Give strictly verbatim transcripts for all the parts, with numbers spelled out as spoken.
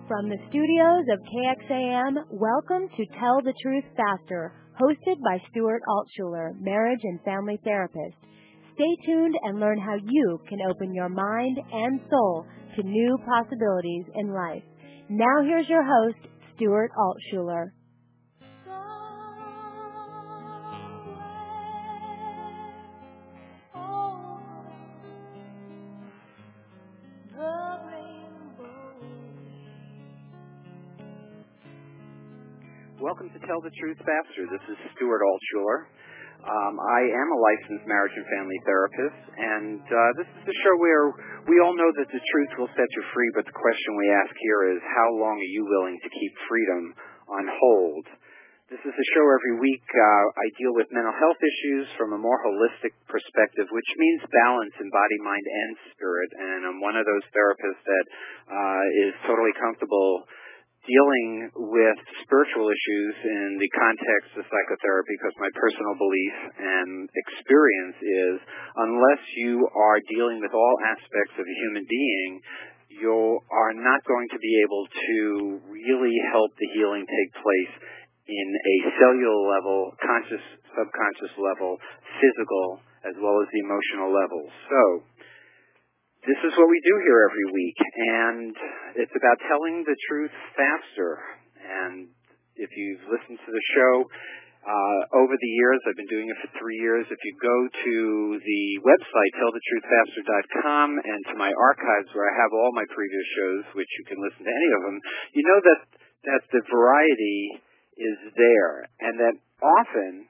From the studios of K X A M, welcome to Tell the Truth Faster, hosted by Stuart Altshuler, marriage and family therapist. Stay tuned and learn how you can open your mind and soul to new possibilities in life. Now here's your host, Stuart Altshuler. Welcome to Tell the Truth Faster. This is Stuart Altshuler. Um, I am a licensed marriage and family therapist, and uh, this is the show where we all know that the truth will set you free, but the question we ask here is, how long are you willing to keep freedom on hold? This is a show every week. Uh, I deal with mental health issues from a more holistic perspective, which means balance in body, mind, and spirit, and I'm one of those therapists that uh, is totally comfortable dealing with spiritual issues in the context of psychotherapy, because my personal belief and experience is unless you are dealing with all aspects of a human being, you are not going to be able to really help the healing take place in a cellular level, conscious, subconscious level, physical, as well as the emotional level. So this is what we do here every week, and it's about telling the truth faster. And if you've listened to the show uh, over the years, I've been doing it for three years. If you go to the website, tell the truth faster dot com, and to my archives where I have all my previous shows, which you can listen to any of them, you know that, that the variety is there, and that often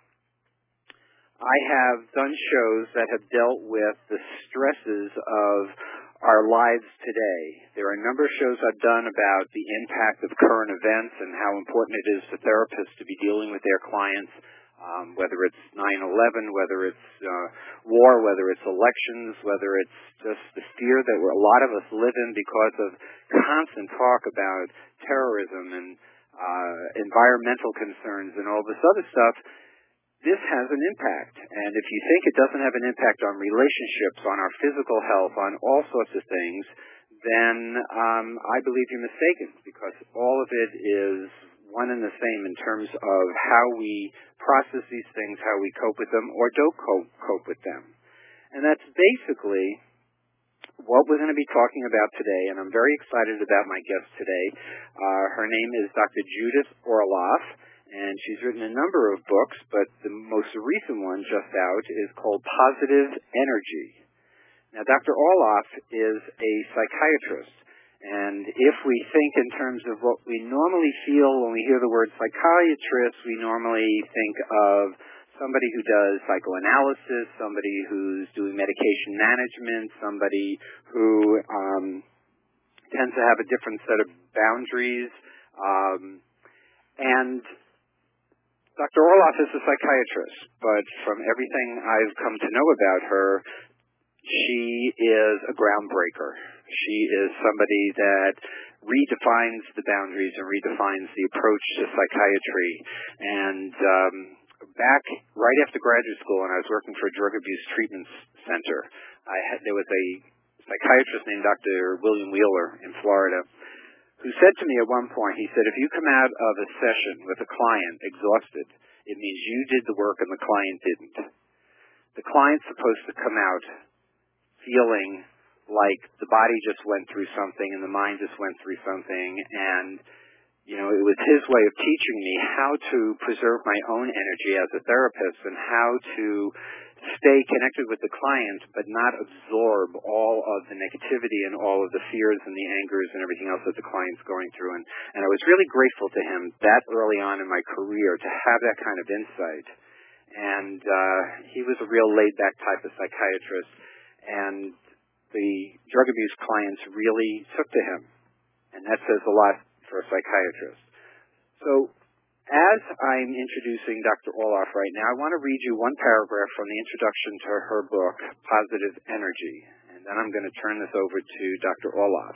I have done shows that have dealt with the stresses of our lives today. There are a number of shows I've done about the impact of current events and how important it is for therapists to be dealing with their clients, um, whether it's nine eleven, whether it's uh, war, whether it's elections, whether it's just the fear that we're, a lot of us live in because of constant talk about terrorism and uh, environmental concerns and all this other stuff. This has an impact, and if you think it doesn't have an impact on relationships, on our physical health, on all sorts of things, then um, I believe you're mistaken, because all of it is one and the same in terms of how we process these things, how we cope with them, or don't cope, cope with them. And that's basically what we're going to be talking about today, and I'm very excited about my guest today. Uh, her name is Doctor Judith Orloff, and she's written a number of books, but the most recent one just out is called Positive Energy. Now, Doctor Orloff is a psychiatrist, and if we think in terms of what we normally feel when we hear the word psychiatrist, we normally think of somebody who does psychoanalysis, somebody who's doing medication management, somebody who um, tends to have a different set of boundaries, um, and Doctor Orloff is a psychiatrist, but from everything I've come to know about her, she is a groundbreaker. She is somebody that redefines the boundaries and redefines the approach to psychiatry. And um, back right after graduate school, when I was working for a drug abuse treatment center, I had, there was a psychiatrist named Doctor William Wheeler in Florida, who said to me at one point, he said, if you come out of a session with a client exhausted, it means you did the work and the client didn't. The client's supposed to come out feeling like the body just went through something and the mind just went through something, and you know, it was his way of teaching me how to preserve my own energy as a therapist and how to stay connected with the client but not absorb all of the negativity and all of the fears and the angers and everything else that the client's going through. And, and I was really grateful to him that early on in my career to have that kind of insight. And uh, he was a real laid-back type of psychiatrist, and the drug abuse clients really took to him. And that says a lot for a psychiatrist. So as I'm introducing Doctor Orloff right now, I want to read you one paragraph from the introduction to her book, Positive Energy, and then I'm going to turn this over to Doctor Orloff.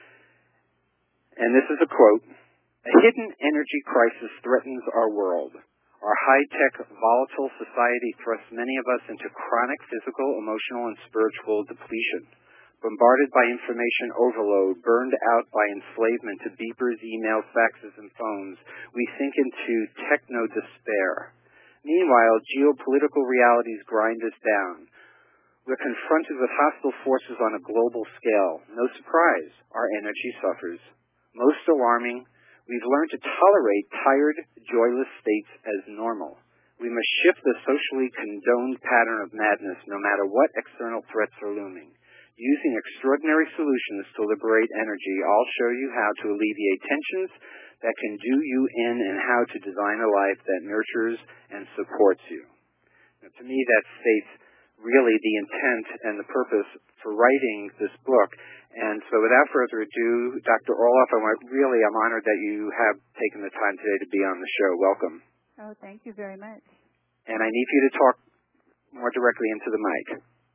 And this is a quote: "A hidden energy crisis threatens our world. Our high-tech, volatile society thrusts many of us into chronic physical, emotional, and spiritual depletion. bombarded by information overload, burned out by enslavement to beepers, emails, faxes, and phones, we sink into techno-despair. Meanwhile, geopolitical realities grind us down. We're confronted with hostile forces on a global scale. No surprise, our energy suffers. Most alarming, we've learned to tolerate tired, joyless states as normal. We must shift the socially condoned pattern of madness no matter what external threats are looming. Using extraordinary solutions to liberate energy, I'll show you how to alleviate tensions that can do you in and how to design a life that nurtures and supports you. Now, to me, that states really the intent and the purpose for writing this book. And so without further ado, Doctor Orloff, I want, really, I'm honored that you have taken the time today to be on the show. Welcome. Oh, thank you very much. And I need you to talk more directly into the mic.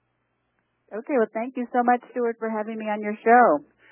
Okay, well, thank you so much, Stuart, for having me on your show.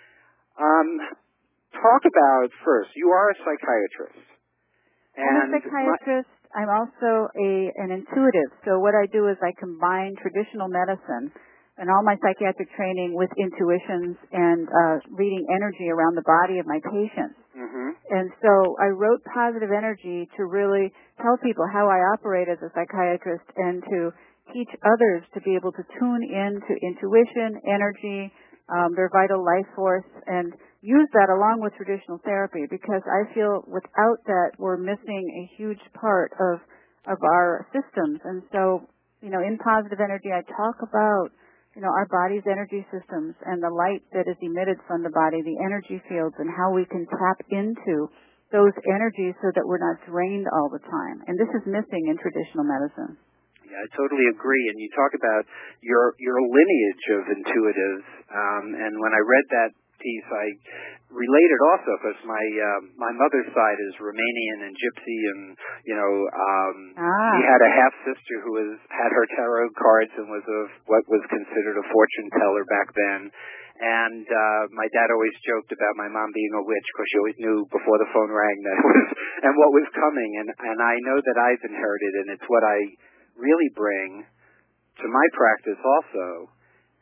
Um, talk about, first, you are a psychiatrist. And I'm a psychiatrist. My, I'm also a an intuitive. So what I do is I combine traditional medicine and all my psychiatric training with intuitions and uh, reading energy around the body of my patients. Mm-hmm. And so I wrote Positive Energy to really tell people how I operate as a psychiatrist and to teach others to be able to tune in to intuition, energy, um, their vital life force, and use that along with traditional therapy, because I feel without that we're missing a huge part of of our systems. And so, you know, in Positive Energy I talk about, you know, our body's energy systems and the light that is emitted from the body, the energy fields, and how we can tap into those energies so that we're not drained all the time. And this is missing in traditional medicine. Yeah, I totally agree. And you talk about your your lineage of intuitives, um, and when I read that piece, I related also because my uh, my mother's side is Romanian and Gypsy, and you know, um, ah. we had a half sister who was had her tarot cards and was a what was considered a fortune teller back then. And uh, my dad always joked about my mom being a witch because she always knew before the phone rang that it was and what was coming. And and I know that I've inherited, and it's what I really bring to my practice also.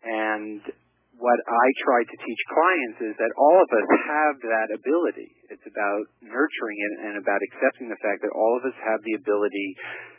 And what I try to teach clients is that all of us have that ability. It's about nurturing it and about accepting the fact that all of us have the ability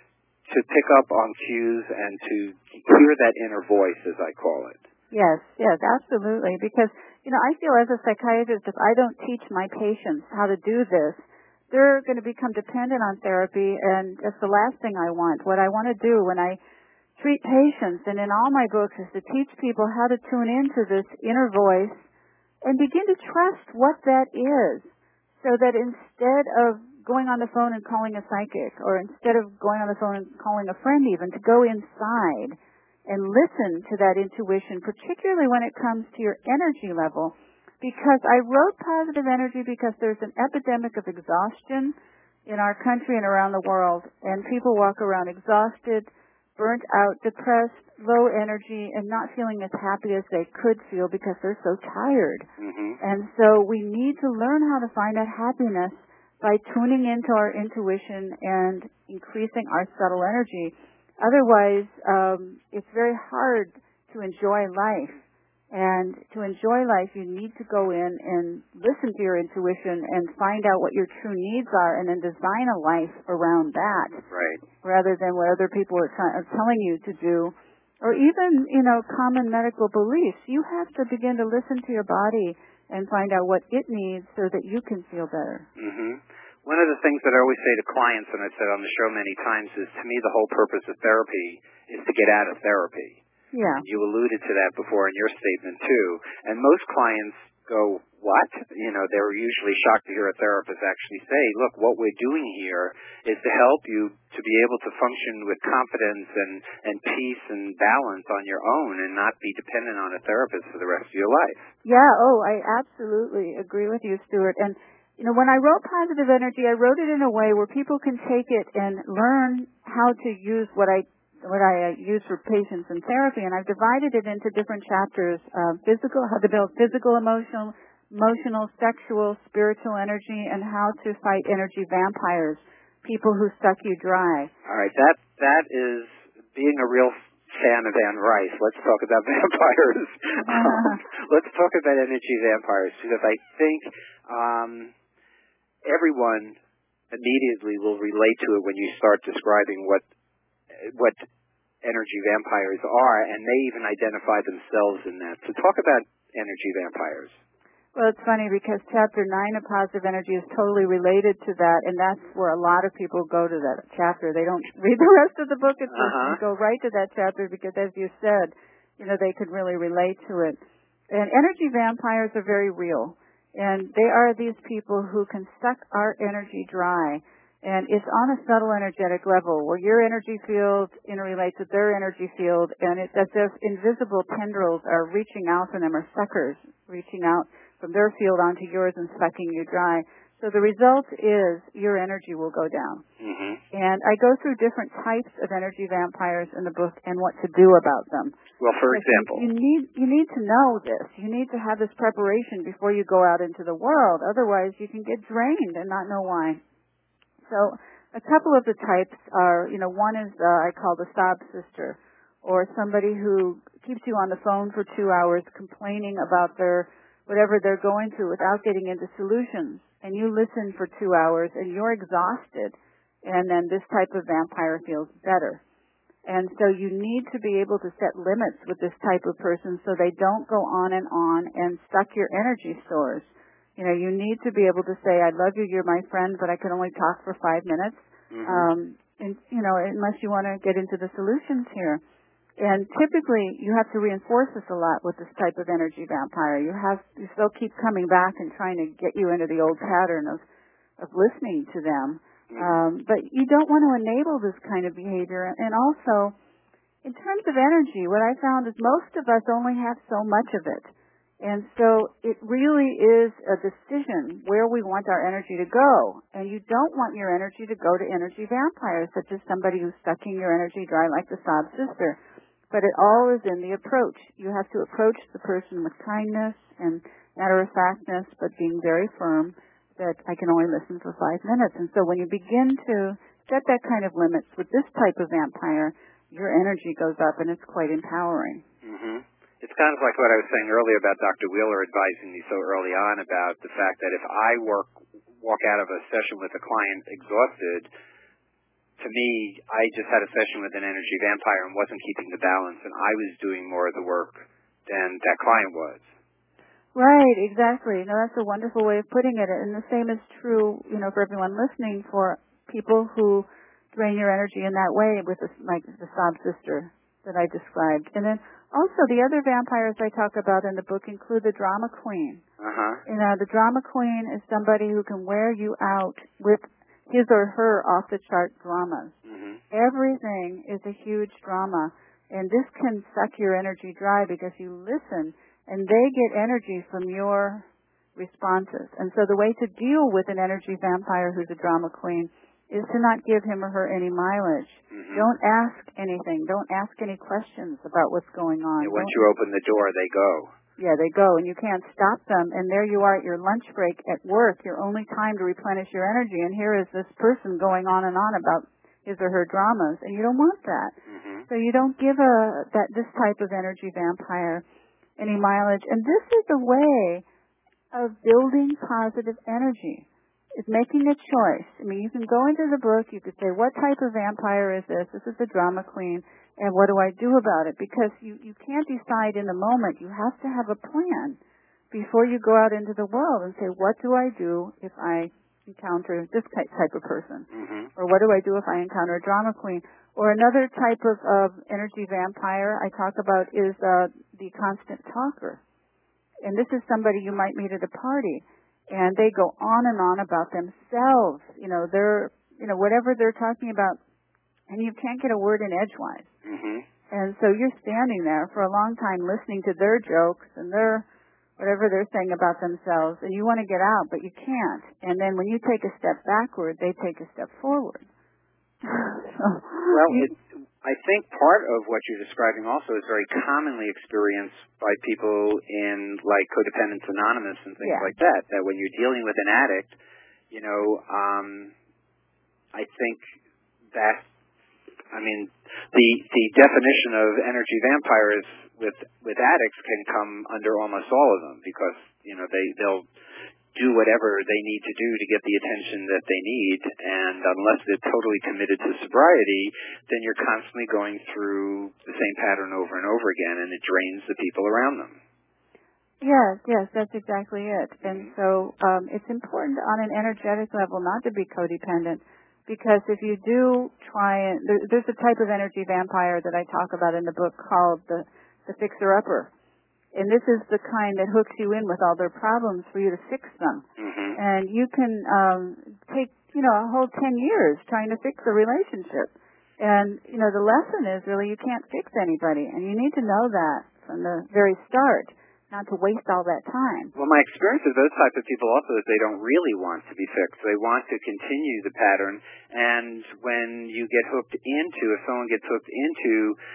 to pick up on cues and to hear that inner voice, as I call it. Yes, yes, absolutely. Because, you know, I feel as a psychiatrist, if I don't teach my patients how to do this, they're going to become dependent on therapy, and that's the last thing I want. What I want to do when I treat patients, and in all my books, is to teach people how to tune into this inner voice and begin to trust what that is, so that instead of going on the phone and calling a psychic, or instead of going on the phone and calling a friend even, to go inside and listen to that intuition, particularly when it comes to your energy level. Because I wrote Positive Energy because there's an epidemic of exhaustion in our country and around the world, and people walk around exhausted, burnt out, depressed, low energy, and not feeling as happy as they could feel because they're so tired. Mm-hmm. And so we need to learn how to find that happiness by tuning into our intuition and increasing our subtle energy. Otherwise, um, it's very hard to enjoy life. And to enjoy life, you need to go in and listen to your intuition and find out what your true needs are, and then design a life around that. Right. Rather than what other people are, t- are telling you to do, or even, you know, common medical beliefs. You have to begin to listen to your body and find out what it needs so that you can feel better. Mm-hmm. One of the things that I always say to clients, and I've said on the show many times, is to me the whole purpose of therapy is to get out of therapy. Yeah. You alluded to that before in your statement, too. And most clients go, what? You know, they're usually shocked to hear a therapist actually say, look, what we're doing here is to help you to be able to function with confidence and, and peace and balance on your own and not be dependent on a therapist for the rest of your life. Yeah, oh, I absolutely agree with you, Stuart. And, you know, when I wrote Positive Energy, I wrote it in a way where people can take it and learn how to use what I what I use for patients in therapy, and I've divided it into different chapters: uh, physical, how to build physical, emotional, emotional, sexual, spiritual energy, and how to fight energy vampires, people who suck you dry. All right, that that is being a real fan of Anne Rice. Let's talk about vampires. um, let's talk about energy vampires, because I think um, everyone immediately will relate to it when you start describing what what energy vampires are, and they even identify themselves in that. So talk about energy vampires. Well, it's funny because chapter nine of Positive Energy is totally related to that, and that's where a lot of people go to that chapter. They don't read the rest of the book. It's uh-huh. They go right to that chapter because, as you said, you know, they could really relate to it. And energy vampires are very real, and they are these people who can suck our energy dry. And it's on a subtle energetic level where your energy field interrelates with their energy field, and it's as if invisible tendrils are reaching out from them, or suckers reaching out from their field onto yours and sucking you dry. So the result is your energy will go down. Mm-hmm. And I go through different types of energy vampires in the book and what to do about them. Well, for because example, you, you need you need to know this. You need to have this preparation before you go out into the world. Otherwise, you can get drained and not know why. So a couple of the types are, you know, one is uh, I call the sob sister, or somebody who keeps you on the phone for two hours complaining about their whatever they're going through without getting into solutions. And you listen for two hours and you're exhausted, and then this type of vampire feels better. And so you need to be able to set limits with this type of person so they don't go on and on and suck your energy stores. You know, you need to be able to say, I love you, you're my friend, but I can only talk for five minutes. Mm-hmm. Um, and, you know, unless you want to get into the solutions here. And typically, you have to reinforce this a lot with this type of energy vampire. You have to still keep coming back and trying to get you into the old pattern of, of listening to them. Mm-hmm. Um, but you don't want to enable this kind of behavior. And also, in terms of energy, what I found is most of us only have so much of it. And so it really is a decision where we want our energy to go. And you don't want your energy to go to energy vampires, such as somebody who's sucking your energy dry like the sob sister. But it all is in the approach. You have to approach the person with kindness and matter-of-factness, but being very firm that I can only listen for five minutes. And so when you begin to set that kind of limits with this type of vampire, your energy goes up, and it's quite empowering. Mm-hmm. It's kind of like what I was saying earlier about Doctor Wheeler advising me so early on about the fact that if I work, walk out of a session with a client exhausted, to me, I just had a session with an energy vampire and wasn't keeping the balance, and I was doing more of the work than that client was. Right, exactly. No, that's a wonderful way of putting it. And the same is true, you know, for everyone listening, for people who drain your energy in that way with this, like the sob sister that I described. And then also the other vampires I talk about in the book include the drama queen. Uh-huh. You know, the drama queen is somebody who can wear you out with his or her off-the-chart dramas. Mm-hmm. Everything is a huge drama, and this can suck your energy dry because you listen, and they get energy from your responses. And so the way to deal with an energy vampire who's a drama queen is to not give him or her any mileage. Mm-hmm. Don't ask anything. Don't ask any questions about what's going on. And once Don't, you open the door, they go. Yeah, they go, and you can't stop them. And there you are at your lunch break at work, your only time to replenish your energy. And here is this person going on and on about his or her dramas, and you don't want that. Mm-hmm. So you don't give a that this type of energy vampire any mileage. And this is a way of building positive energy. It's making a choice. I mean, you can go into the book, you could say, what type of vampire is this? This is the drama queen. And what do I do about it? Because you, you can't decide in the moment. You have to have a plan before you go out into the world and say, what do I do if I encounter this type of person? Mm-hmm. Or what do I do if I encounter a drama queen? Or another type of, of energy vampire I talk about is uh, the constant talker. And this is somebody you might meet at a party. And they go on and on about themselves. You know, they're, you know, whatever they're talking about, and you can't get a word in edgewise. Mm-hmm. And so you're standing there for a long time listening to their jokes and their whatever they're saying about themselves, and you want to get out, but you can't. And then when you take a step backward, they take a step forward. so, well, it, I think part of what you're describing also is very commonly experienced by people in, like, Codependence Anonymous and things yeah. like that, that when you're dealing with an addict, you know, um, I think that I mean, the the definition of energy vampires with with addicts can come under almost all of them, because you know they they'll do whatever they need to do to get the attention that they need, and unless they're totally committed to sobriety, then you're constantly going through the same pattern over and over again, and it drains the people around them. Yes, yes, that's exactly it. And so um, it's important on an energetic level not to be codependent, because if you do try and there, there's a type of energy vampire that I talk about in the book called the, the fixer-upper. And this is the kind that hooks you in with all their problems for you to fix them. Mm-hmm. And you can um, take, you know, a whole ten years trying to fix a relationship. And, you know, the lesson is really you can't fix anybody. And you need to know that from the very start, not to waste all that time. Well, my experience with those types of people also is they don't really want to be fixed. They want to continue the pattern. And when you get hooked into, if someone gets hooked into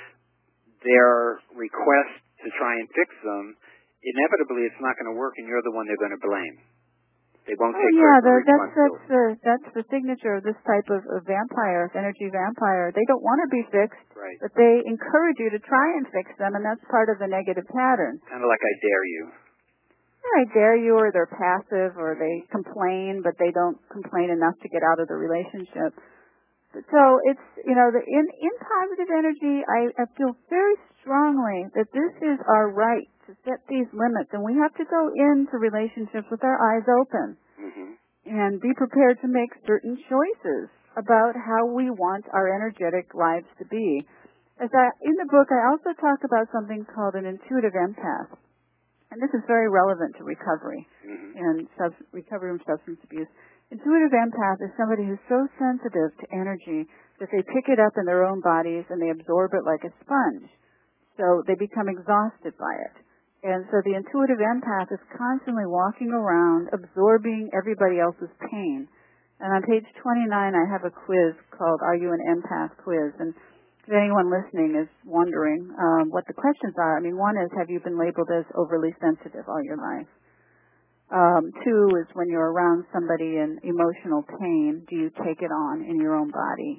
their request to try and fix them, inevitably it's not going to work, and you're the one they're going to blame. They won't oh, take yeah, personal the, that's, that's, responsibility. the, that's the signature of this type of, of vampire, energy vampire. They don't want to be fixed, right. but they encourage you to try and fix them, and that's part of the negative pattern. Kind of like I dare you. Yeah, I dare you, or they're passive, or they complain, but they don't complain enough to get out of the relationship. So it's, you know, the, in, in positive energy, I, I feel very strongly that this is our right to set these limits, and we have to go into relationships with our eyes open Mm-hmm. and be prepared to make certain choices about how we want our energetic lives to be. As I, in the book, I also talk about something called an intuitive empath, and this is very relevant to recovery Mm-hmm. and sub, recovery from substance abuse. Intuitive empath is somebody who's so sensitive to energy that they pick it up in their own bodies and they absorb it like a sponge. So they become exhausted by it. And so the intuitive empath is constantly walking around absorbing everybody else's pain. And on page twenty-nine I have a quiz called Are You an Empath Quiz? And if anyone listening is wondering um, what the questions are, I mean, one is, have you been labeled as overly sensitive all your life? Um, two is, when you're around somebody in emotional pain, do you take it on in your own body?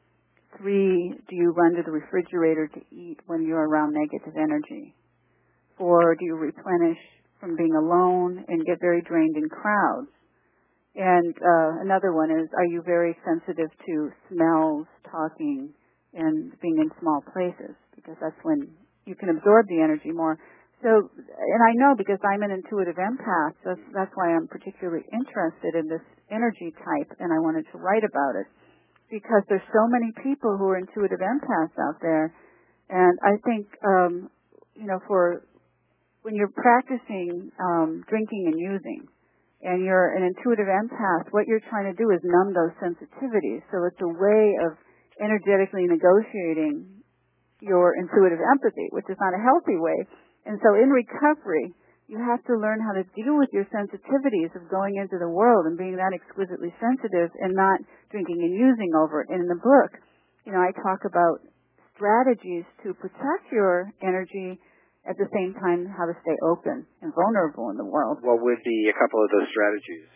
Three, do you run to the refrigerator to eat when you're around negative energy? Four, do you replenish from being alone and get very drained in crowds? And uh, another one is, are you very sensitive to smells, talking, and being in small places? Because that's when you can absorb the energy more. So, and I know because I'm an intuitive empath, that's, that's why I'm particularly interested in this energy type, and I wanted to write about it, because there's so many people who are intuitive empaths out there, and I think, um, you know, for when you're practicing um, drinking and using, and you're an intuitive empath, what you're trying to do is numb those sensitivities. So it's a way of energetically negotiating your intuitive empathy, which is not a healthy way. And so in recovery, you have to learn how to deal with your sensitivities of going into the world and being that exquisitely sensitive and not drinking and using over it. And in the book, you know, I talk about strategies to protect your energy, at the same time how to stay open and vulnerable in the world. What would be a couple of those strategies?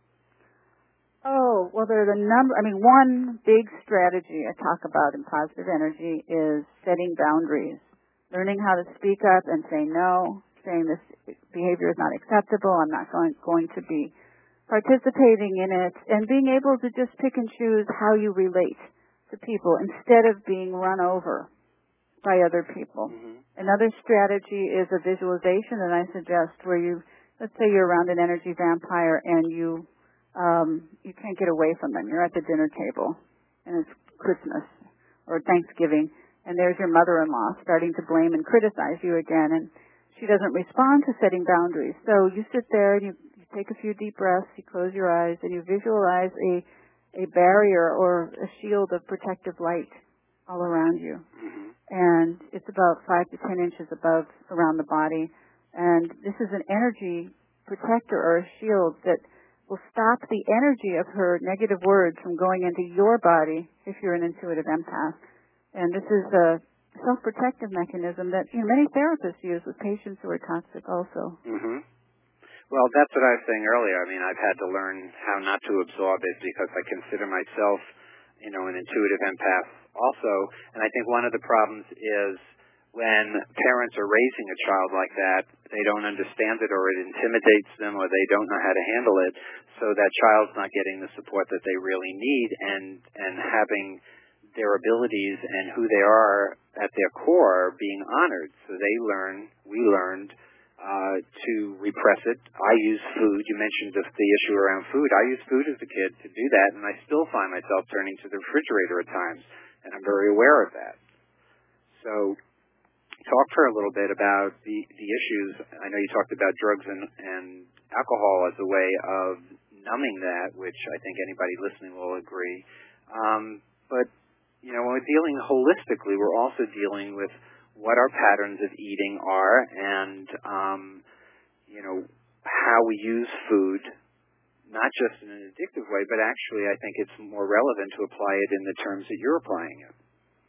Oh, well, there's a number. I mean, one big strategy I talk about in positive energy is setting boundaries. Learning how to speak up and say no, saying this behavior is not acceptable, I'm not going, going to be participating in it, and being able to just pick and choose how you relate to people instead of being run over by other people. Mm-hmm. Another strategy is a visualization that I suggest, where you, let's say you're around an energy vampire and you um, you can't get away from them. You're at the dinner table and it's Christmas or Thanksgiving, and there's your mother-in-law starting to blame and criticize you again, and she doesn't respond to setting boundaries. So you sit there and you, you take a few deep breaths, you close your eyes, and you visualize a a barrier or a shield of protective light all around you. Mm-hmm. And it's about five to ten inches above around the body. And this is an energy protector or a shield that will stop the energy of her negative words from going into your body if you're an intuitive empath. And this is a self-protective mechanism that, you know, many therapists use with patients who are toxic also. Mm-hmm. Well, that's what I was saying earlier. I mean, I've had to learn how not to absorb it because I consider myself, you know, an intuitive empath also, and I think one of the problems is when parents are raising a child like that, they don't understand it, or it intimidates them, or they don't know how to handle it, so that child's not getting the support that they really need, and, and having their abilities and who they are at their core being honored. So they learn, we learned, uh, to repress it. I use food. You mentioned the, the issue around food. I used food as a kid to do that, and I still find myself turning to the refrigerator at times, and I'm very aware of that. So talk for a little bit about the, the issues. I know you talked about drugs and, and alcohol as a way of numbing that, which I think anybody listening will agree. Um, but you know, when we're dealing holistically, we're also dealing with what our patterns of eating are, and um, you know, how we use food, not just in an addictive way, but actually I think it's more relevant to apply it in the terms that you're applying it.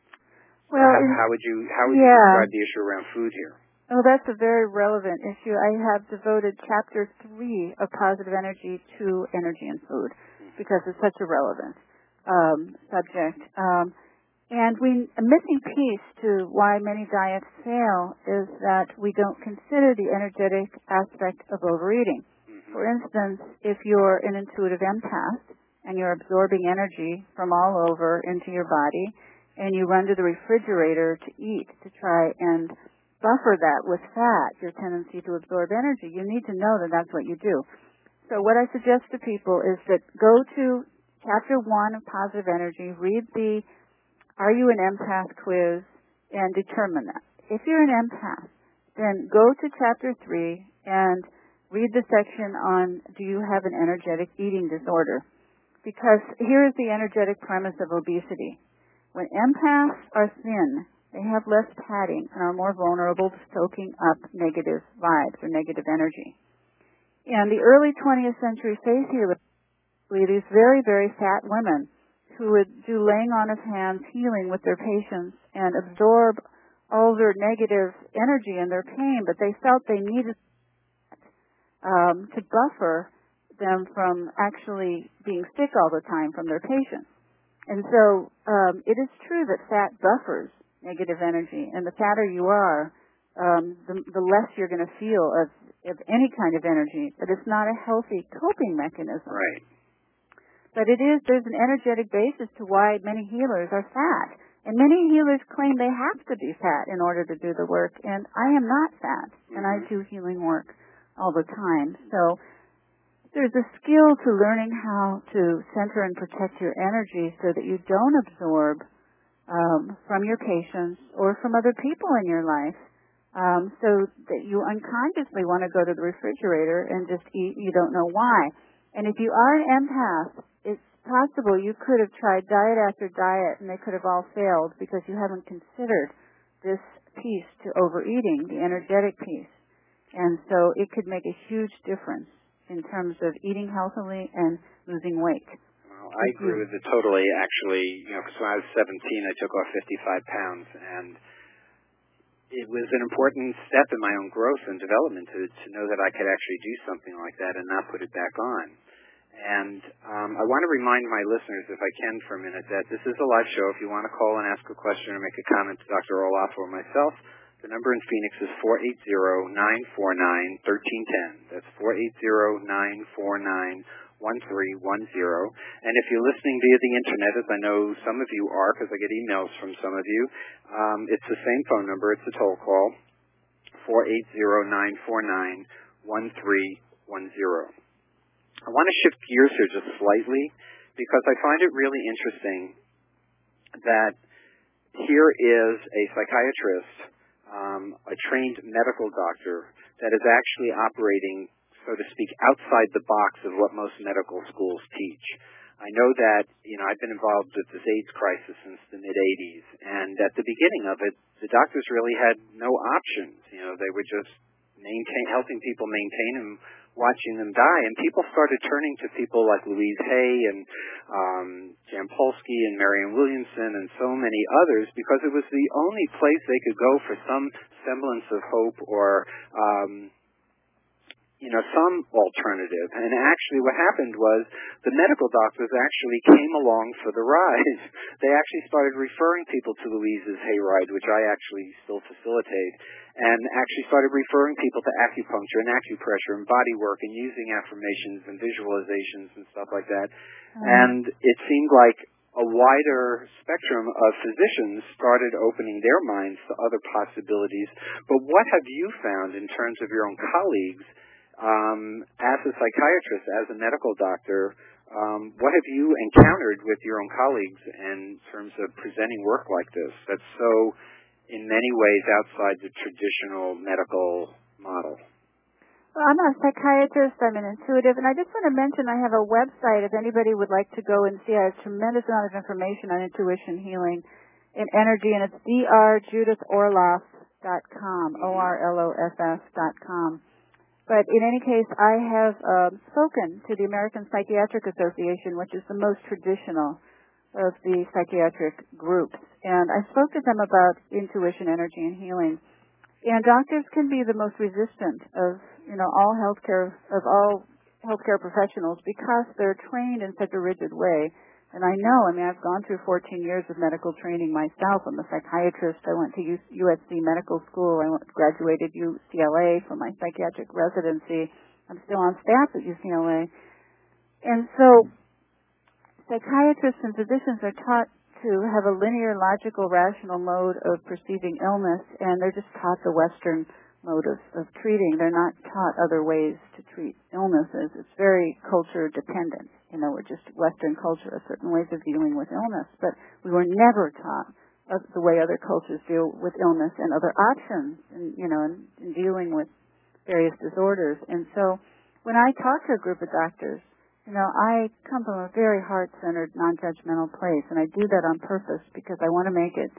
Well, how, how would you how would yeah. you describe the issue around food here? Oh, that's a very relevant issue. I have devoted chapter three of Positive Energy to energy and food mm-hmm. because it's such a relevant um, subject. Um, and we, a missing piece to why many diets fail is that we don't consider the energetic aspect of overeating. Mm-hmm. For instance, if you're an intuitive empath and you're absorbing energy from all over into your body, and you run to the refrigerator to eat to try and buffer that with fat, your tendency to absorb energy, you need to know that that's what you do. So what I suggest to people is that go to chapter one of Positive Energy, read the Are You an Empath quiz, and determine that. If you're an empath, then go to chapter three and read the section on Do you have an energetic eating disorder? Because here is the energetic premise of obesity. When empaths are thin, they have less padding and are more vulnerable to soaking up negative vibes or negative energy. In the early twentieth century faith healers, these very, very fat women who would do laying on of hands healing with their patients and absorb all their negative energy and their pain, but they felt they needed um, to buffer them from actually being sick all the time from their patients. And so um, it is true that fat buffers negative energy, and the fatter you are, um, the, the less you're going to feel of, of any kind of energy. But it's not a healthy coping mechanism. Right. But it is, there's an energetic basis to why many healers are fat. And many healers claim they have to be fat in order to do the work. And I am not fat, mm-hmm. and I do healing work all the time. So there's a skill to learning how to center and protect your energy so that you don't absorb um, from your patients or from other people in your life, um, so that you unconsciously want to go to the refrigerator and just eat. You don't know why. And if you are an empath, it's possible you could have tried diet after diet and they could have all failed because you haven't considered this piece to overeating, the energetic piece. And so it could make a huge difference in terms of eating healthily and losing weight. Well, I agree with it totally, actually. You know, because when I was seventeen, I took off fifty-five pounds, and it was an important step in my own growth and development to, to know that I could actually do something like that and not put it back on. And um, I want to remind my listeners, if I can for a minute, that this is a live show. If you want to call and ask a question or make a comment to Doctor Olaf or myself, the number in Phoenix is four eight zero, nine four nine, one three one zero. That's four eight zero, nine four nine, one three one zero. And if you're listening via the Internet, as I know some of you are, because I get emails from some of you, um, it's the same phone number. It's a toll call, four eight zero, nine four nine, one three one zero. I want to shift gears here just slightly because I find it really interesting that here is a psychiatrist, Um, a trained medical doctor that is actually operating, so to speak, outside the box of what most medical schools teach. I know that, you know, I've been involved with this AIDS crisis since the mid-eighties, and at the beginning of it, the doctors really had no options. You know, they were just maintain, helping people maintain and watching them die, and people started turning to people like Louise Hay and um, Jan Polsky and Marianne Williamson and so many others because it was the only place they could go for some semblance of hope or um, you know, some alternative. And actually what happened was the medical doctors actually came along for the ride. They actually started referring people to Louise's Hayride, which I actually still facilitate, and actually started referring people to acupuncture and acupressure and body work and using affirmations and visualizations and stuff like that. Mm. And it seemed like a wider spectrum of physicians started opening their minds to other possibilities. But what have you found in terms of your own colleagues um, as a psychiatrist, as a medical doctor? Um, what have you encountered with your own colleagues in terms of presenting work like this that's so, in many ways, outside the traditional medical model? Well, I'm a psychiatrist, I'm an intuitive, and I just want to mention I have a website if anybody would like to go and see. I have a tremendous amount of information on intuition, healing, and energy, and it's d r judith orloff dot com, O R L O F F dot com. But in any case, I have um, spoken to the American Psychiatric Association, which is the most traditional of the psychiatric groups, and I spoke to them about intuition, energy, and healing. And doctors can be the most resistant of, you know, all healthcare, of all healthcare professionals because they're trained in such a rigid way. And I know, I mean, I've gone through fourteen years of medical training myself. I'm a psychiatrist. I went to U S C Medical School. I went, graduated U C L A for my psychiatric residency. I'm still on staff at U C L A. And so psychiatrists and physicians are taught to have a linear, logical, rational mode of perceiving illness, and they're just taught the Western mode of, of treating. They're not taught other ways to treat illnesses. It's very culture dependent. You know, we're just Western culture, certain ways of dealing with illness, but we were never taught of the way other cultures deal with illness and other options, and you know, in, in dealing with various disorders. And so, when I talk to a group of doctors, you know, I come from a very heart-centered, non-judgmental place, and I do that on purpose because I want to make it,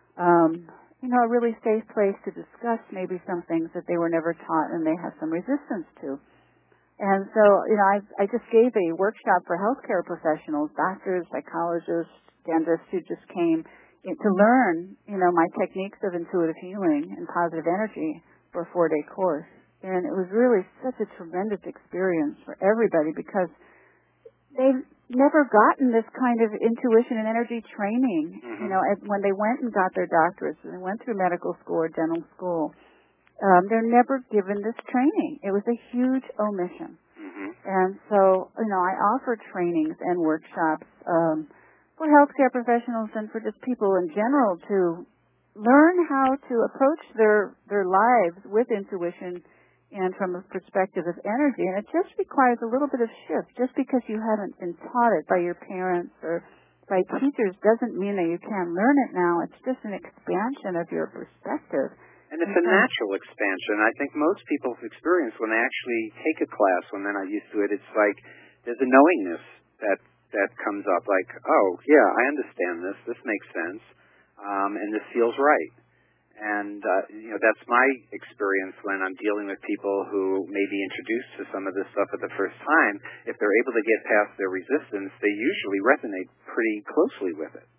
um, you know, a really safe place to discuss maybe some things that they were never taught and they have some resistance to. And so, you know, I, I just gave a workshop for healthcare professionals, doctors, psychologists, dentists who just came in to learn, you know, my techniques of intuitive healing and positive energy for a four-day course. And it was really such a tremendous experience for everybody because they've never gotten this kind of intuition and energy training, mm-hmm. you know, when they went and got their doctorates and they went through medical school or dental school. Um, they're never given this training. It was a huge omission. Mm-hmm. And so, you know, I offer trainings and workshops um, for healthcare professionals and for just people in general to learn how to approach their, their lives with intuition and from a perspective of energy. And it just requires a little bit of shift. Just because you haven't been taught it by your parents or by teachers doesn't mean that you can't learn it now. It's just an expansion of your perspective. And it's a natural expansion. I think most people's experience when they actually take a class, when they're not used to it, it's like there's a knowingness that, that comes up, like, oh, yeah, I understand this. This makes sense. Um, and this feels right. And, uh, you know, that's my experience when I'm dealing with people who may be introduced to some of this stuff for the first time. If they're able to get past their resistance, they usually resonate pretty closely with it.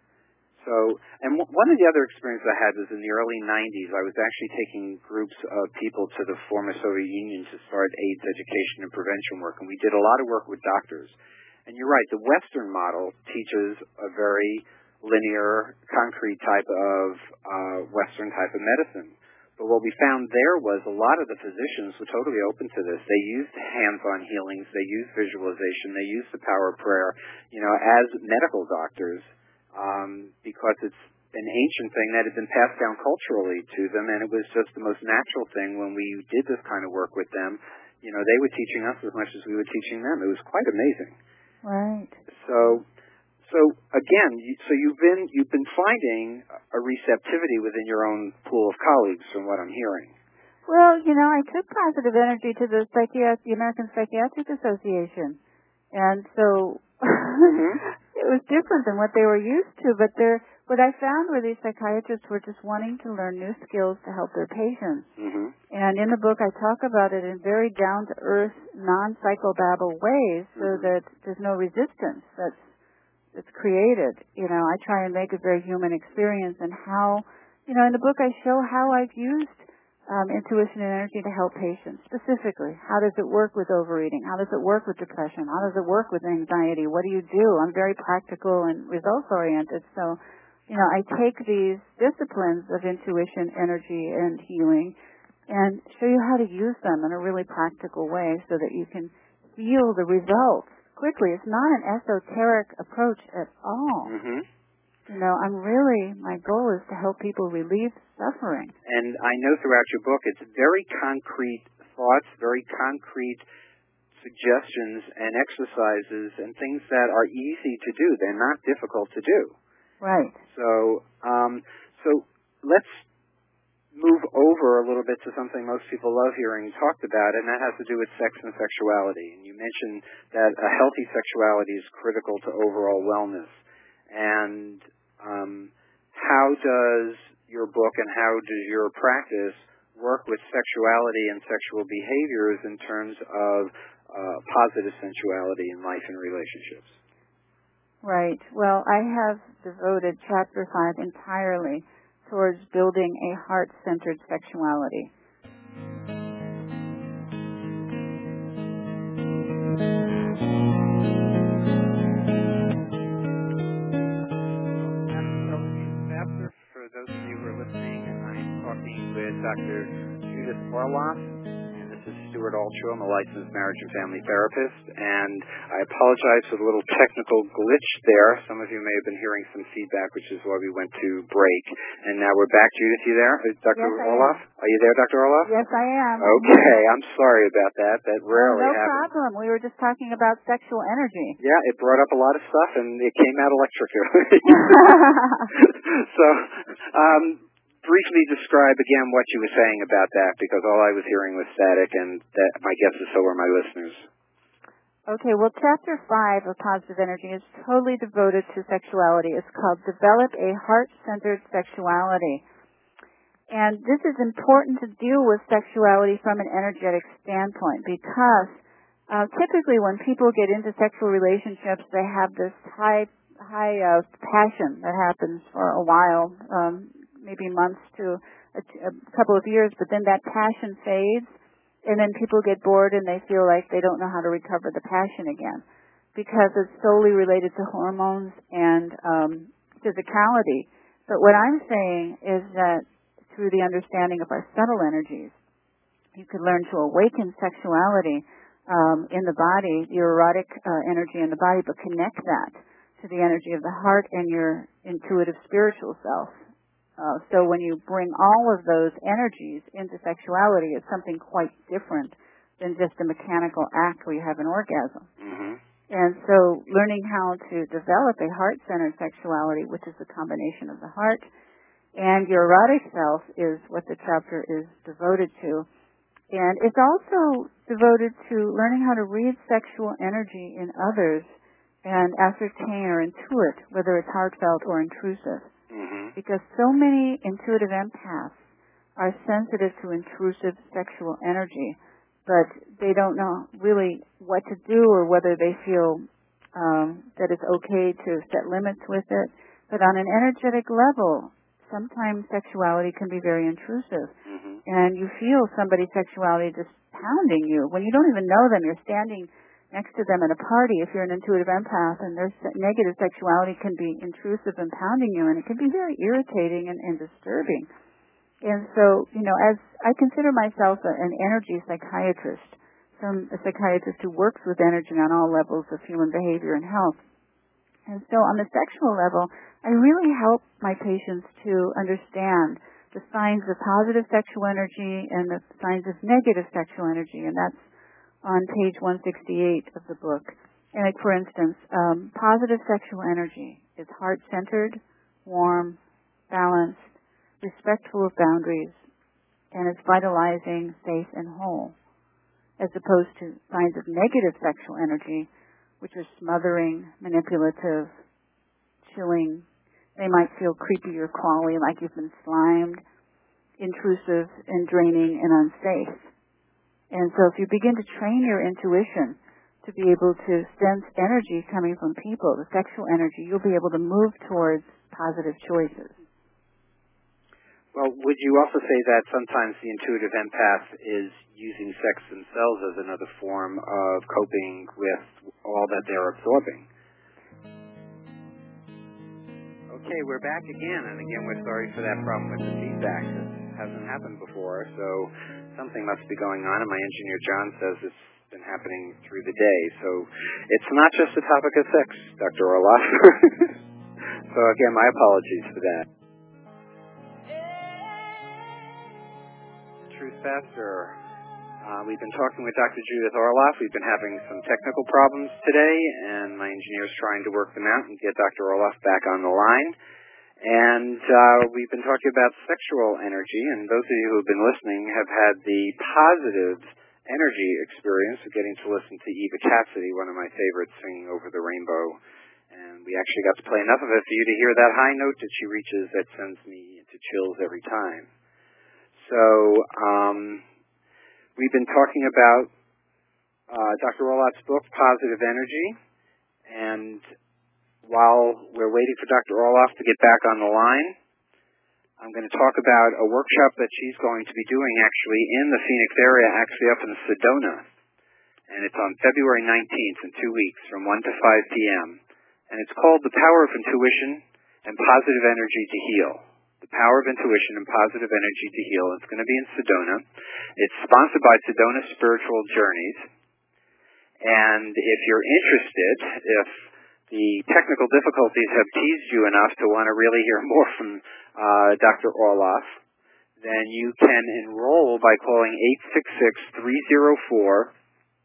So, and w- one of the other experiences I had was in the early nineties. I was actually taking groups of people to the former Soviet Union to start AIDS education and prevention work, and we did a lot of work with doctors. And you're right, the Western model teaches a very linear, concrete type of uh, Western type of medicine. But what we found there was a lot of the physicians were totally open to this. They used hands-on healings. They used visualization. They used the power of prayer, you know, as medical doctors, um, because it's an ancient thing that had been passed down culturally to them, and it was just the most natural thing when we did this kind of work with them. You know, they were teaching us as much as we were teaching them. It was quite amazing. Right. So... So again, you, so you've been you've been finding a receptivity within your own pool of colleagues, from what I'm hearing. Well, you know, I took positive energy to the psychiat- the American Psychiatric Association, and so mm-hmm. it was different than what they were used to. But they're, what I found were these psychiatrists were just wanting to learn new skills to help their patients. Mm-hmm. And in the book, I talk about it in very down to earth, non-psychobabble ways, so mm-hmm. that there's no resistance. That's It's created. You know, I try and make a very human experience, and how, you know, in the book I show how I've used um, intuition and energy to help patients. Specifically, how does it work with overeating? How does it work with depression? How does it work with anxiety? What do you do? I'm very practical and results-oriented, so you know, I take these disciplines of intuition, energy, and healing and show you how to use them in a really practical way so that you can feel the results quickly. It's not an esoteric approach at all. Mm-hmm. You know, I'm really, my goal is to help people relieve suffering. And I know throughout your book it's very concrete thoughts, very concrete suggestions and exercises and things that are easy to do. They're not difficult to do. Right. So, um, so let's move over a little bit to something most people love hearing talked about, and that has to do with sex and sexuality. And you mentioned that a healthy sexuality is critical to overall wellness. And um, how does your book and how does your practice work with sexuality and sexual behaviors in terms of uh, positive sensuality in life and relationships? Right. Well, I have devoted chapter five entirely towards building a heart-centered sexuality. For those of you who are listening, I'm talking with Doctor Judith Orloff, and this is Stuart Altshuler. I'm a licensed marriage and family therapist, and I apologize for the little technical glitch there. Some of you may have been hearing some feedback, which is why we went to break. And now we're back. Judith, you there? Doctor Yes, I Orloff? am. Are you there, Doctor Orloff? Yes, I am. Okay, I'm sorry about that. That rarely oh, no happens. problem. We were just talking about sexual energy. Yeah, it brought up a lot of stuff, and it came out electrically. So, um, briefly describe again what you were saying about that, because all I was hearing was static, and that, my guess is so were my listeners. Okay, well, Chapter five of Positive Energy is totally devoted to sexuality. It's called Develop a Heart-Centered Sexuality. And this is important to deal with sexuality from an energetic standpoint because uh, typically when people get into sexual relationships, they have this high high uh, passion that happens for a while, um, maybe months to a, a couple of years, but then that passion fades, and then people get bored and they feel like they don't know how to recover the passion again because it's solely related to hormones and um, physicality. But what I'm saying is that through the understanding of our subtle energies, you could learn to awaken sexuality um, in the body, your erotic uh, energy in the body, but connect that to the energy of the heart and your intuitive spiritual self. Uh, so when you bring all of those energies into sexuality, it's something quite different than just a mechanical act where you have an orgasm. Mm-hmm. And so learning how to develop a heart-centered sexuality, which is a combination of the heart and your erotic self, is what the chapter is devoted to. And it's also devoted to learning how to read sexual energy in others and ascertain or intuit whether it's heartfelt or intrusive. Mm-hmm. Because so many intuitive empaths are sensitive to intrusive sexual energy, but they don't know really what to do or whether they feel um, that it's okay to set limits with it. But on an energetic level, sometimes sexuality can be very intrusive. Mm-hmm. And you feel somebody's sexuality just pounding you. When you don't even know them, you're standing next to them at a party if you're an intuitive empath, and their negative sexuality can be intrusive and pounding you, and it can be very irritating and, and disturbing. And so, you know, as I consider myself a, an energy psychiatrist, some a psychiatrist who works with energy on all levels of human behavior and health. And so on the sexual level, I really help my patients to understand the signs of positive sexual energy and the signs of negative sexual energy, and that's on page one sixty-eight of the book. And like, for instance, um, positive sexual energy is heart-centered, warm, balanced, respectful of boundaries, and it's vitalizing, safe, and whole, as opposed to signs of negative sexual energy, which are smothering, manipulative, chilling. They might feel creepy or crawly, like you've been slimed, intrusive and draining and unsafe. And so if you begin to train your intuition to be able to sense energy coming from people, the sexual energy, you'll be able to move towards positive choices. Well, would you also say that sometimes the intuitive empath is using sex themselves as another form of coping with all that they're absorbing? Okay, we're back again, and again, we're sorry for that problem with the feedback. This hasn't happened before, so something must be going on, and my engineer, John, says it's been happening through the day. So it's not just the topic of sex, Doctor Orloff. So again, my apologies for that. Truth Faster. Uh, we've been talking with Doctor Judith Orloff. We've been having some technical problems today, and my engineer's trying to work them out and get Doctor Orloff back on the line. And uh, we've been talking about sexual energy, and those of you who have been listening have had the positive energy experience of getting to listen to Eva Cassidy, one of my favorites, singing Over the Rainbow. And we actually got to play enough of it for you to hear that high note that she reaches that sends me into chills every time. So um, we've been talking about uh, Doctor Orloff's book, Positive Energy, and while we're waiting for Doctor Orloff to get back on the line, I'm going to talk about a workshop that she's going to be doing actually in the Phoenix area, actually up in Sedona. And it's on February nineteenth in two weeks from one to five p.m. And it's called The Power of Intuition and Positive Energy to Heal. The Power of Intuition and Positive Energy to Heal. It's going to be in Sedona. It's sponsored by Sedona Spiritual Journeys. And if you're interested, if the technical difficulties have teased you enough to want to really hear more from uh, Doctor Orloff, then you can enroll by calling eight six six, three oh four,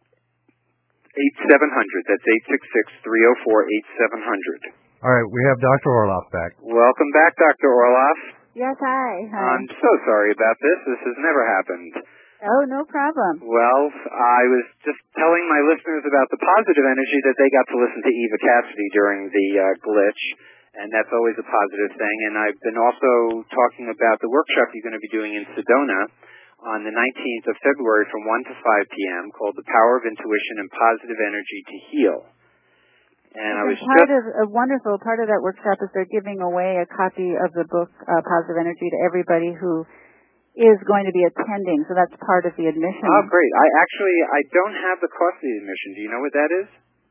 eight seven zero zero. That's eight six six, three oh four, eight seven zero zero. All right, we have Doctor Orloff back. Welcome back, Doctor Orloff. Yes, hi. hi. I'm so sorry about this. This has never happened. Oh, no problem. Well, I was just telling my listeners about the positive energy that they got to listen to Eva Cassidy during the uh, glitch, and that's always a positive thing. And I've been also talking about the workshop you're going to be doing in Sedona on the nineteenth of February from one to five p.m. called The Power of Intuition and Positive Energy to Heal. And I was part just... of a wonderful part of that workshop is they're giving away a copy of the book uh, Positive Energy to everybody who is going to be attending, so that's part of the admission. Oh, great. I actually, I don't have the cost of the admission. Do you know what that is?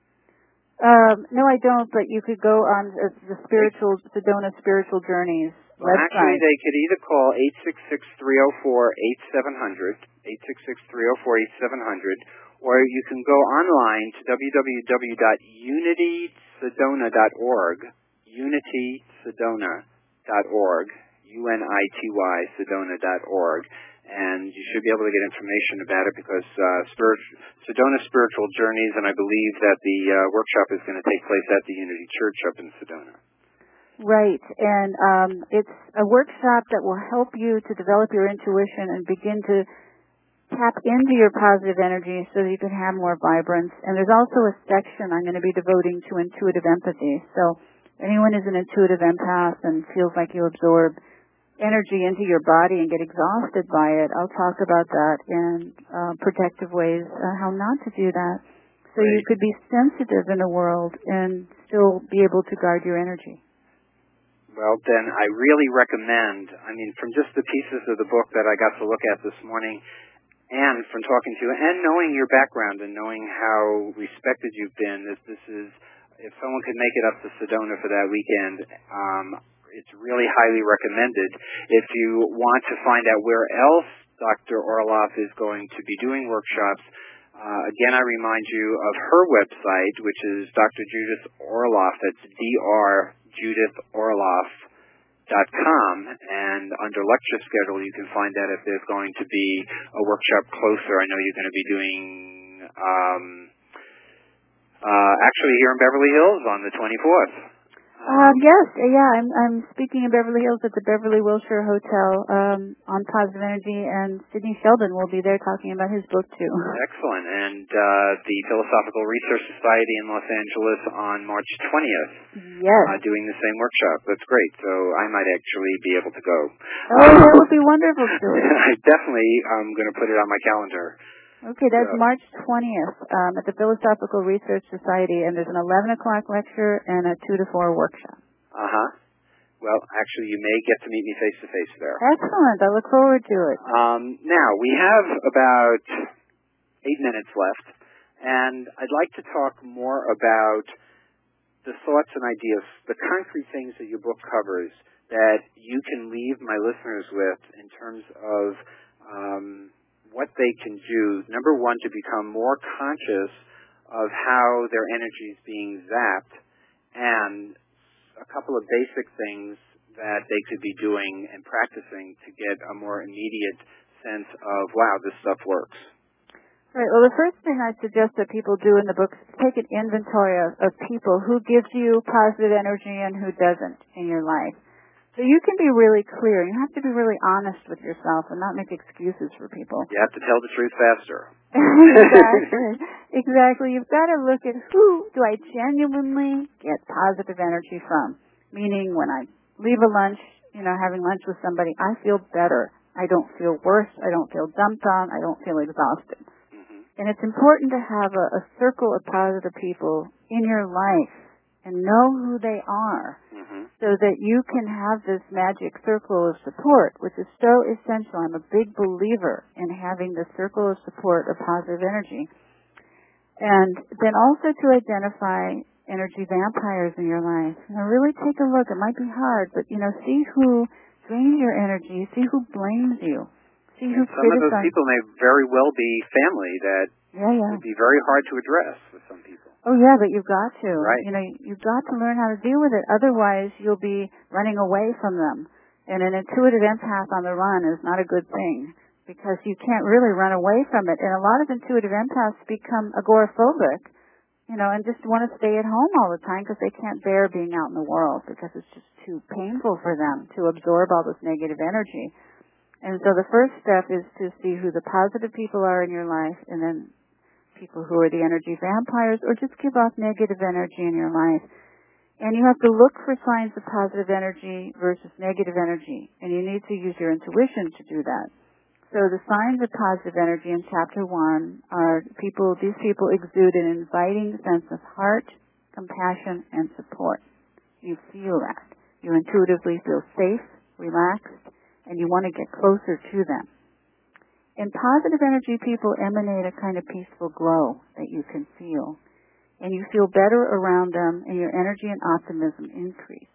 Um, no, I don't, but you could go on uh, the spiritual, Sedona Spiritual Journeys well, website. Actually, they could either call eight six six, three oh four, eight seven zero zero, eight six six, three oh four, eight seven zero zero, or you can go online to w w w dot unity sedona dot org, unity sedona dot org, U N I T Y, sedona dot org, and you should be able to get information about it because uh, Spirit, Sedona Spiritual Journeys, and I believe that the uh, workshop is going to take place at the Unity Church up in Sedona. Right, and um, it's a workshop that will help you to develop your intuition and begin to tap into your positive energy so that you can have more vibrance. And there's also a section I'm going to be devoting to intuitive empathy. So anyone is an intuitive empath and feels like you absorb energy into your body and get exhausted by it, I'll talk about that and uh, protective ways uh, how not to do that. So Great. You could be sensitive in the world and still be able to guard your energy. Well, then I really recommend, I mean, from just the pieces of the book that I got to look at this morning and from talking to you and knowing your background and knowing how respected you've been, if this is, if someone could make it up to Sedona for that weekend, um, it's really highly recommended. If you want to find out where else Doctor Orloff is going to be doing workshops, uh, again, I remind you of her website, which is Doctor Judith Orloff. That's D R Judith Orloff dot com, and under lecture schedule, you can find out if there's going to be a workshop closer. I know you're going to be doing, um, uh, actually here in Beverly Hills on the twenty-fourth. Um, yes, yeah, I'm I'm speaking in Beverly Hills at the Beverly Wilshire Hotel um, on Positive Energy, and Sidney Sheldon will be there talking about his book too. Excellent, and uh, the Philosophical Research Society in Los Angeles on March twentieth. Yes, uh, doing the same workshop. That's great. So I might actually be able to go. Oh, that would be wonderful, Stuart. I definitely am going to put it on my calendar. Okay, that's so. March twentieth um, at the Philosophical Research Society, and there's an eleven o'clock lecture and a two to four workshop. Uh-huh. Well, actually, you may get to meet me face-to-face there. Excellent. I look forward to it. Um, now, we have about eight minutes left, and I'd like to talk more about the thoughts and ideas, the concrete things that your book covers that you can leave my listeners with in terms of um, what they can do. Number one, to become more conscious of how their energy is being zapped, and a couple of basic things that they could be doing and practicing to get a more immediate sense of, wow, this stuff works. Right. Well, the first thing I suggest that people do in the book is take an inventory of, of people who gives you positive energy and who doesn't in your life. So you can be really clear. You have to be really honest with yourself and not make excuses for people. You have to tell the truth faster. Exactly. Exactly. You've got to look at who do I genuinely get positive energy from. Meaning when I leave a lunch, you know, having lunch with somebody, I feel better. I don't feel worse. I don't feel dumped on. I don't feel exhausted. And it's important to have a, a circle of positive people in your life and know who they are mm-hmm. so that you can have this magic circle of support, which is so essential. I'm a big believer in having the circle of support of positive energy. And then also to identify energy vampires in your life. You know, really take a look. It might be hard, but, you know, see who drains your energy, see who blames you. See who some of those people may very well be family that yeah, yeah. would be very hard to address for some people. Oh, yeah, but you've got to. Right. You know, you've got to learn how to deal with it. Otherwise, you'll be running away from them. And an intuitive empath on the run is not a good thing because you can't really run away from it. And a lot of intuitive empaths become agoraphobic, you know, and just want to stay at home all the time because they can't bear being out in the world because it's just too painful for them to absorb all this negative energy. And so the first step is to see who the positive people are in your life and then people who are the energy vampires or just give off negative energy in your life. And you have to look for signs of positive energy versus negative energy. And you need to use your intuition to do that. So the signs of positive energy in chapter one are people, these people exude an inviting sense of heart, compassion, and support. You feel that. You intuitively feel safe, relaxed, and you want to get closer to them. And positive energy people emanate a kind of peaceful glow that you can feel. And you feel better around them, and your energy and optimism increase.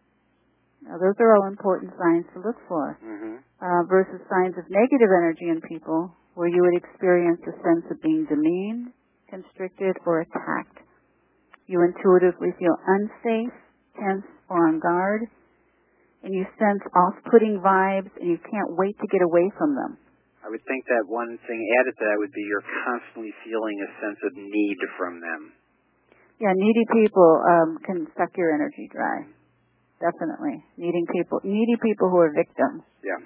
Now, those are all important signs to look for. Mm-hmm. Uh, versus signs of negative energy in people, where you would experience a sense of being demeaned, constricted, or attacked. You intuitively feel unsafe, tense, or on guard. And you sense off-putting vibes, and you can't wait to get away from them. I would think that one thing added to that would be you're constantly feeling a sense of need from them. Yeah, needy people um, can suck your energy dry. Definitely. Needing people, needy people who are victims. Yeah.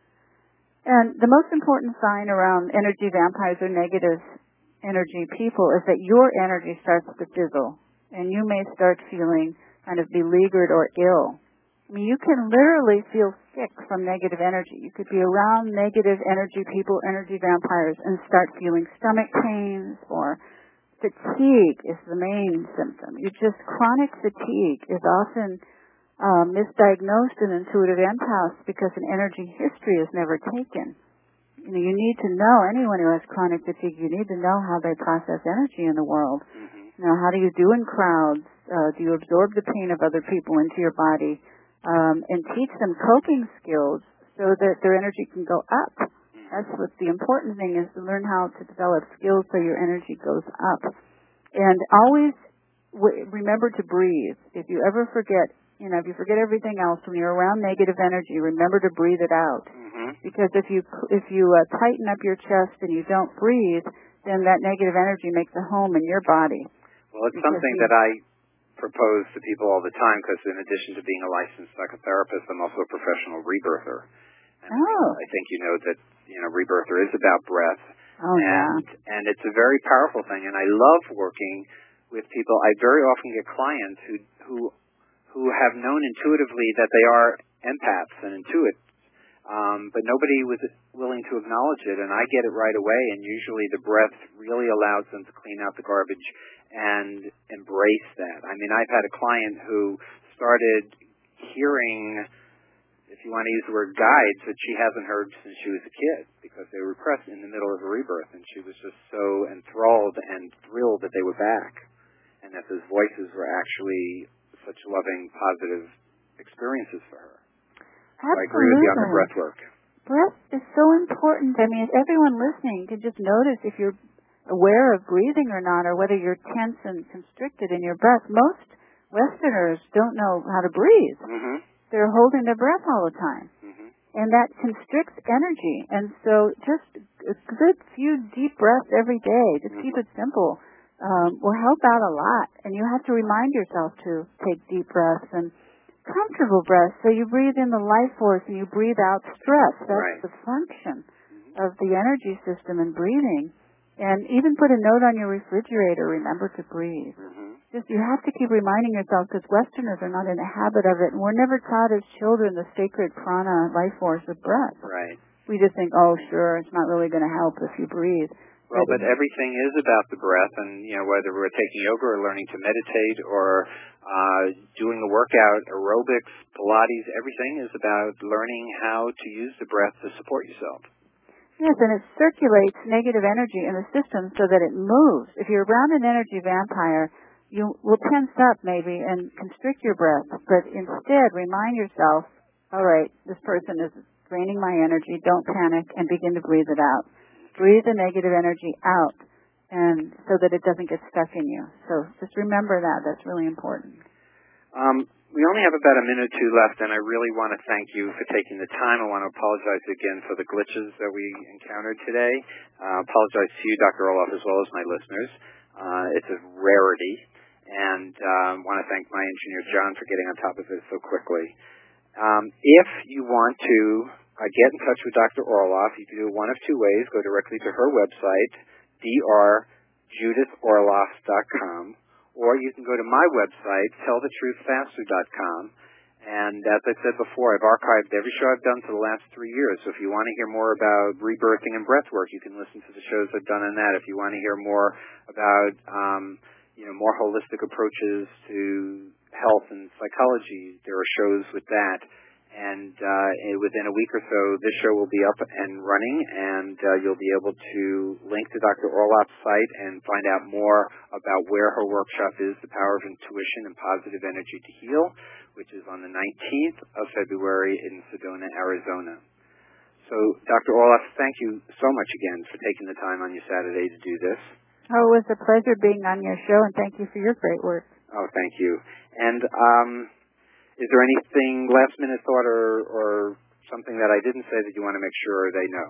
And the most important sign around energy vampires or negative energy people is that your energy starts to fizzle, and you may start feeling kind of beleaguered or ill. I mean, you can literally feel sick from negative energy. You could be around negative energy people, energy vampires, and start feeling stomach pains or fatigue is the main symptom. You just, chronic fatigue is often uh, misdiagnosed in intuitive empaths because an energy history is never taken. You know, you need to know, anyone who has chronic fatigue, you need to know how they process energy in the world. Mm-hmm. You know, how do you do in crowds? Uh, do you absorb the pain of other people into your body? Um, and teach them coping skills so that their energy can go up. That's what the important thing is, to learn how to develop skills so your energy goes up. And always w- remember to breathe. If you ever forget, you know, if you forget everything else, when you're around negative energy, remember to breathe it out. Mm-hmm. Because if you if you uh, tighten up your chest and you don't breathe, then that negative energy makes a home in your body. Well, it's because something you, that I propose to people all the time, because in addition to being a licensed psychotherapist, I'm also a professional rebirther. And oh. I think you know that, you know, rebirther is about breath. Oh, and, yeah. And it's a very powerful thing, and I love working with people. I very often get clients who who who have known intuitively that they are empaths and intuit, um, but nobody was willing to acknowledge it, and I get it right away, and usually the breath really allows them to clean out the garbage and embrace that. I mean, I've had a client who started hearing, if you want to use the word guides, that she hasn't heard since she was a kid because they were pressed in the middle of a rebirth, and she was just so enthralled and thrilled that they were back and that those voices were actually such loving, positive experiences for her. So I agree with you on the breath work. Breath is so important. I mean, if everyone listening can just notice if you're aware of breathing or not, or whether you're tense and constricted in your breath. Most Westerners don't know how to breathe. Mm-hmm. They're holding their breath all the time. Mm-hmm. And that constricts energy. And so just a good few deep breaths every day, just mm-hmm. keep it simple, um, will help out a lot. And you have to remind yourself to take deep breaths and comfortable breaths. So you breathe in the life force and you breathe out stress. That's right. the function mm-hmm. of the energy system and breathing. And even put a note on your refrigerator, remember to breathe. Mm-hmm. Just you have to keep reminding yourself, because Westerners are not in the habit of it, and we're never taught as children the sacred prana life force of breath. Right. We just think, oh, sure, it's not really going to help if you breathe. Well, but, but everything is about the breath, and you know, whether we're taking yoga or learning to meditate or uh, doing a workout, aerobics, Pilates, everything is about learning how to use the breath to support yourself. Yes, and it circulates negative energy in the system so that it moves. If you're around an energy vampire, you will tense up maybe and constrict your breath, but instead remind yourself, all right, this person is draining my energy, don't panic, and begin to breathe it out. Breathe the negative energy out, and so that it doesn't get stuck in you. So just remember that. That's really important. Um, we only have about a minute or two left, and I really want to thank you for taking the time. I want to apologize again for the glitches that we encountered today. Uh, apologize to you, Doctor Orloff, as well as my listeners. Uh, it's a rarity, and um, want to thank my engineer, John, for getting on top of it so quickly. Um, if you want to uh, get in touch with Doctor Orloff, you can do it one of two ways. Go directly to her website, d r judith orloff dot com. Or you can go to my website, tell the truth faster dot com. And as I said before, I've archived every show I've done for the last three years. So if you want to hear more about rebirthing and breath work, you can listen to the shows I've done on that. If you want to hear more about, um, you know, more holistic approaches to health and psychology, there are shows with that. And uh, within a week or so, this show will be up and running, and uh, you'll be able to link to Doctor Orloff's site and find out more about where her workshop is, The Power of Intuition and Positive Energy to Heal, which is on the nineteenth of February in Sedona, Arizona. So, Doctor Orloff, thank you so much again for taking the time on your Saturday to do this. Oh, it was a pleasure being on your show, and thank you for your great work. Oh, thank you. And um, is there anything, last-minute thought or, or something that I didn't say that you want to make sure they know?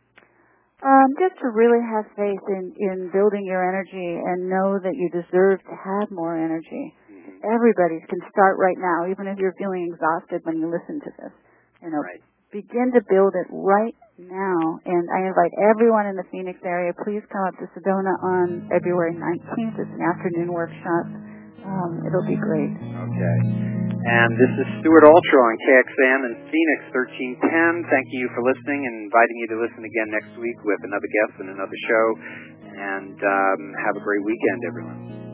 Um, just to really have faith in, in building your energy and know that you deserve to have more energy. Mm-hmm. Everybody can start right now, even if you're feeling exhausted when you listen to this. You know, right. Begin to build it right now. And I invite everyone in the Phoenix area, please come up to Sedona on February nineteenth. It's an afternoon workshop. Um, it'll be great. Okay. And this is Stuart Altshuler on K X A M in Phoenix, thirteen ten. Thanking you for listening and inviting you to listen again next week with another guest and another show. And um, have a great weekend, everyone.